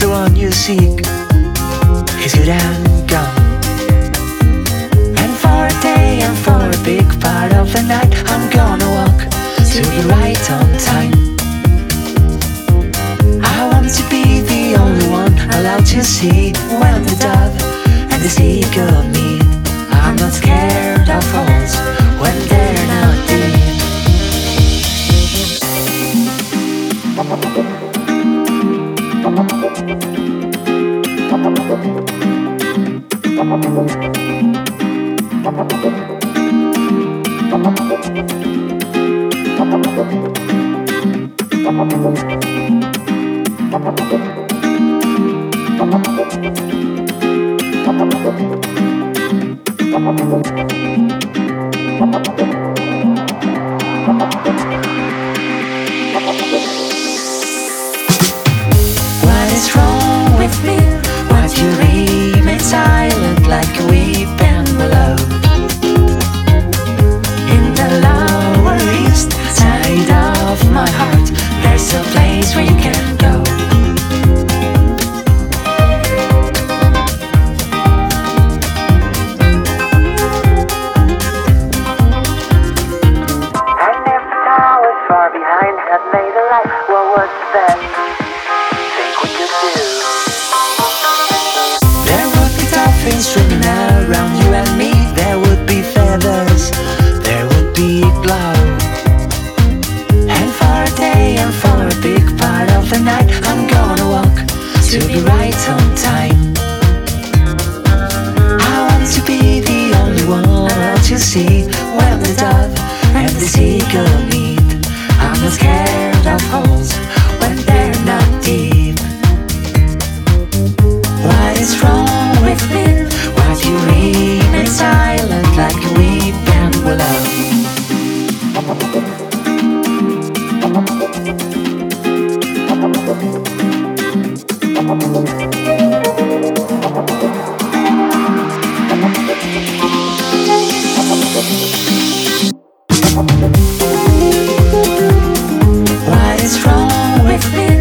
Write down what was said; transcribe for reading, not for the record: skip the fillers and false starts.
the one you seek is good and gone. And for a day and for a big part of the night, I'm gonna walk to be right on time. I want to be the only one allowed to see when the dove and the seagull meet. I'm not scared of falls when they're not deep. What is wrong with me? Why do you remain silent like a weeping willow? In the lower east side of my heart, there's a place where you can go. And if the towers far behind had made a light, what was that? Think we could do? There would be dolphins swimming around you and me. There would be feathers, there would be glow. And for a day and for a big part of the night, I'm gonna walk to be right on time. I want to be the only one to see when the dove and the seagull meet. I'm not scared of holes when they're not deep. What is wrong with me? Why do you remain silent like a weeping willow? What is wrong with me?